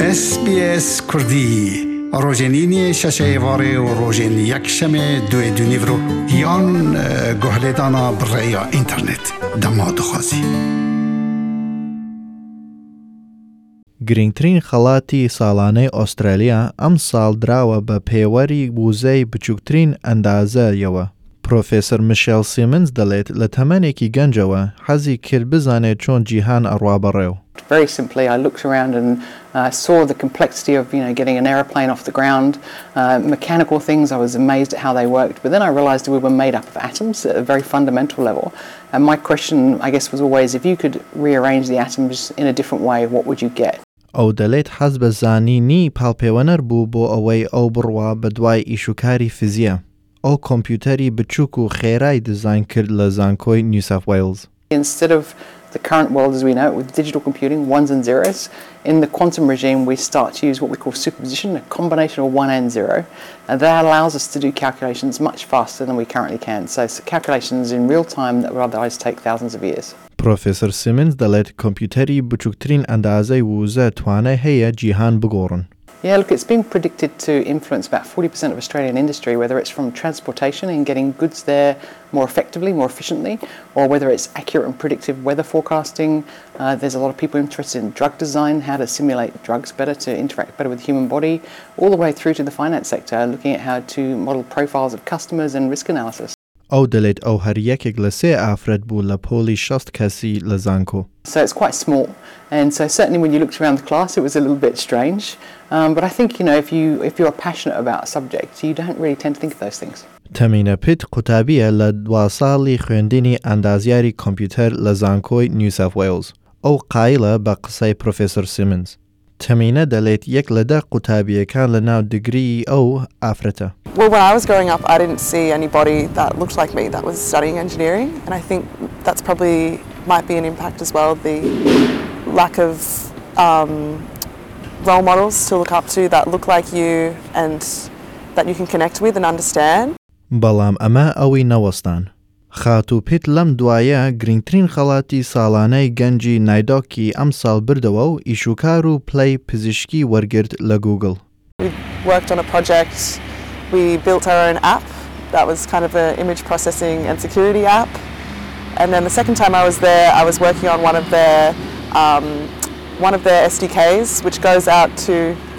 SBS کردی روزنینی ششه واره و روزن یک شمه دو نیورو یان گهلدانا برای اینترنت دماد خوازی گرنگترین خەڵاتی ساڵانەی ئوسترالیا ئەم ساڵ دراوە بە پێوەری ووزەی بچووکترین ئەندازەیەوە. پرۆفێسەر میشێل سیمنز دەڵێت لە تەمەنێکی گەنجەوە حەزی کرد بزانێت چۆن جیهان ئەڕوا بەڕێو. Very simply, I looked around and saw the complexity of, getting an aeroplane off the ground, mechanical things. I was amazed at how they worked. But then I realised we were made up of atoms at a very fundamental level. And my question, I guess, was always, if you could rearrange the atoms in a different way, what would you get? ئەو دەڵێت حەز بە زانینی پاڵپێوەنەر بوو بۆ ئەوەی ئەو بڕوا بە دوای ئیشوکاری فیزیە. ئەو کۆمپیوتەری بچووک و خێرای دیزاین کرد لە زانکۆی نیو ساوت وێلز. Instead of the current world as we know it with digital computing, ones and zeros, in the quantum regime we start to use what we call superposition, a combination of 1 and 0, and that allows us to do calculations much faster than we currently can. So calculations in real time that would otherwise take thousands of years. پرۆفێسەر سیمنز دەڵێت کۆمپیوتەری بچووکترین ئەندازەی ووزە توانای هەیە جیهان بگۆڕن. Yeah, look, it's been predicted to influence about 40% of Australian industry, whether it's from transportation and getting goods there more effectively, more efficiently, or whether it's accurate and predictive weather forecasting. There's a lot of people interested in drug design, how to simulate drugs better to interact better with the human body, all the way through to the finance sector, looking at how to model profiles of customers and risk analysis. ئەو دەڵێت ئەو هەر یەکێک لە سێ ئافرەت بوو لە پۆلی 60 کەسی لە زانکۆ. So it's quite small, and so certainly when you looked around the class it was a little bit strange, but I think if you're passionate about a subject you don't really tend to think of those things. تەمینە پیت قوتابیە لە 2 ساڵی خوێندنی ئەندازیاری کۆمپیوتەر لە زانکۆی نیو ساوت وێلز. ئەو قایلە بە قسەی پرۆفێسەر سیمنز. تەمینە دەڵێت یەک لە 10 قوتابیەکان لە ناو دگری ئەو ئافرەتە. Well, when I was growing up, I didn't see anybody that looked like me that was studying engineering, and I think that's probably might be an impact as well, the lack of role models to look up to that look like you and that you can connect with and understand. بەڵام ئەمە ئەوی نەوەستان. خاتو پیت لەم دوایە گرنگترین خەڵاتی ساڵانەی گەنجی نایدۆکی ئەم ساڵ بردەوە و ئیشوکار و پلەی پزیشکی وەرگرت لە گوگل. We worked on a project. We built our own app that was kind of an image processing and security app. And then the second time I was there, I was working on one of their SDKs, which goes out to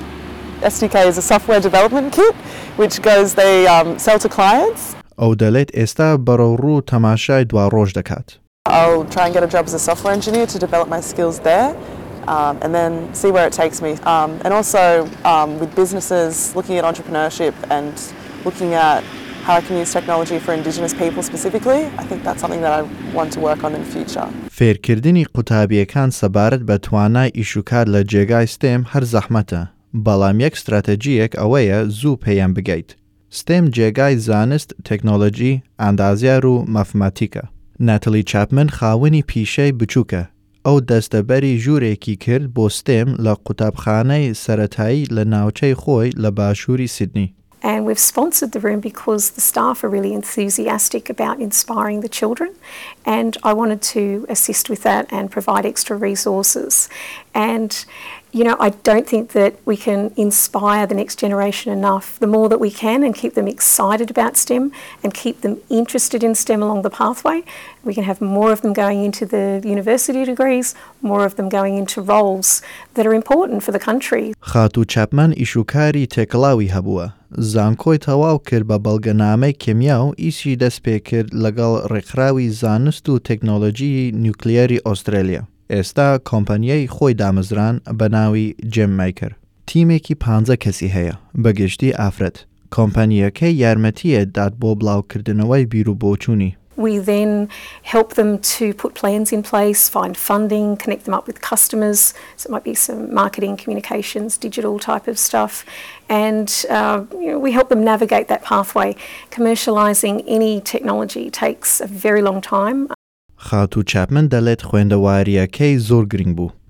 SDK is a software development kit, which they sell to clients. ئەو دەڵێت ئێستا بەڕەوڕوو تەماشای دوا ڕۆژ دەکات. I'll try and get a job as a software engineer to develop my skills there. And then see where it takes me. And also with businesses, looking at entrepreneurship and looking at how I can use technology for Indigenous people specifically. I think that's something that I want to work on in the future. فێرکردنی قوتابیەکان سەبارەت بە توانای ئیشوکار لە جێگای ستێم هەر زەحمەتە. بەڵام یەک استراتێجیەک ئەوەیە زوو پێیان بگەیت. ستێم جێگای زانست، تەکنۆلۆژی، ئەندازیار و مەفماتیکە. ناتەلی چاپمن خاوەنی پیشەی بچووکە. ئەو دەستەبەری ژوورێکی کرد بۆ ستێم لە قوتابخانەی سەرەتایی لە ناوچەی خۆی لە باشووری سیدنی. And we've sponsored the room because the staff are really enthusiastic about inspiring the children, and I wanted to assist with that and provide extra resources. And I don't think that we can inspire the next generation enough. The more that we can and keep them excited about STEM and keep them interested in STEM along the pathway, we can have more of them going into the university degrees, more of them going into roles that are important for the country. خاتو چاپمن ئیشوکاری تێکڵاوی هەبووە. زانکۆی تەواو کرد بە بەڵگەنامەی کیمیا و ئیسی دەست پێ کرد لەگەڵ ڕێکخراوی زانست و تەکنۆلۆژی نیوکلیەری ئوسترالیا. ئێستا کۆمپانیای خۆی دامەزران بە ناوی جێممایکر. تیمێکی 15 کەسی هەیە بەگشتی ئافرەت. کۆمپانیەکەی یارمەتیە داد بۆ بڵاوکردنەوەی بیر و بۆچوونی. We then help them to put plans in place, find funding, connect them up with customers. So it might be some marketing, communications, digital type of stuff. And we help them navigate that pathway. Commercialising any technology takes a very long time. خاتو چاپمن دەڵێت خوێندەواریەکەی زۆر گرنگ بوو.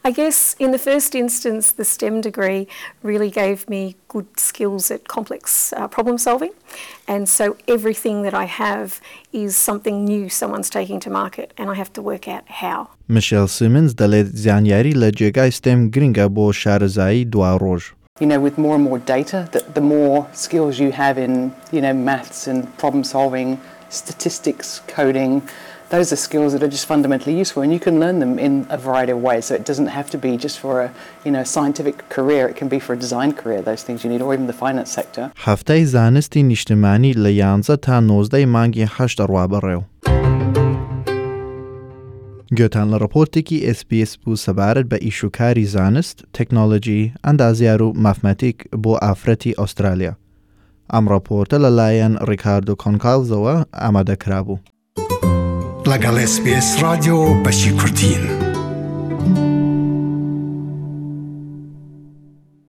I guess in the first instance, the STEM degree really gave me good skills at complex problem solving. And so everything that I have is something new someone's taking to market and I have to work out how. Michelle Simmons دەڵێت زانیاری لە جێگای STEM گرنگە بۆ شارەزایی دوا ڕۆژ. You know, with more and more data, the more skills you have in, you know, maths and problem solving, statistics, coding, those are skills that are just fundamentally useful and you can learn them in a variety of ways. So it doesn't have to be just for a, you know, scientific career. It can be for a design career, those things you need, or even the finance sector. هەفتەی زانستی نیشتیمانی لە 11 تا 19 مانگی 8 ڕوا بەڕێوە. گوێتان لە ڕپۆرتێکی SBS بوو سەبارەت بە ئیشوکاری زانست، تەکنۆلۆژی، ئەندازیار و مافمەتیک بۆ ئافرەتی ئوسترالیا. ئەم ڕپۆرتە لەلایەن ڕیکاردۆ کۆنکالزەوە ئامادەکرا بوو. لەگەڵ SBS رادیۆ بەشی کوردین.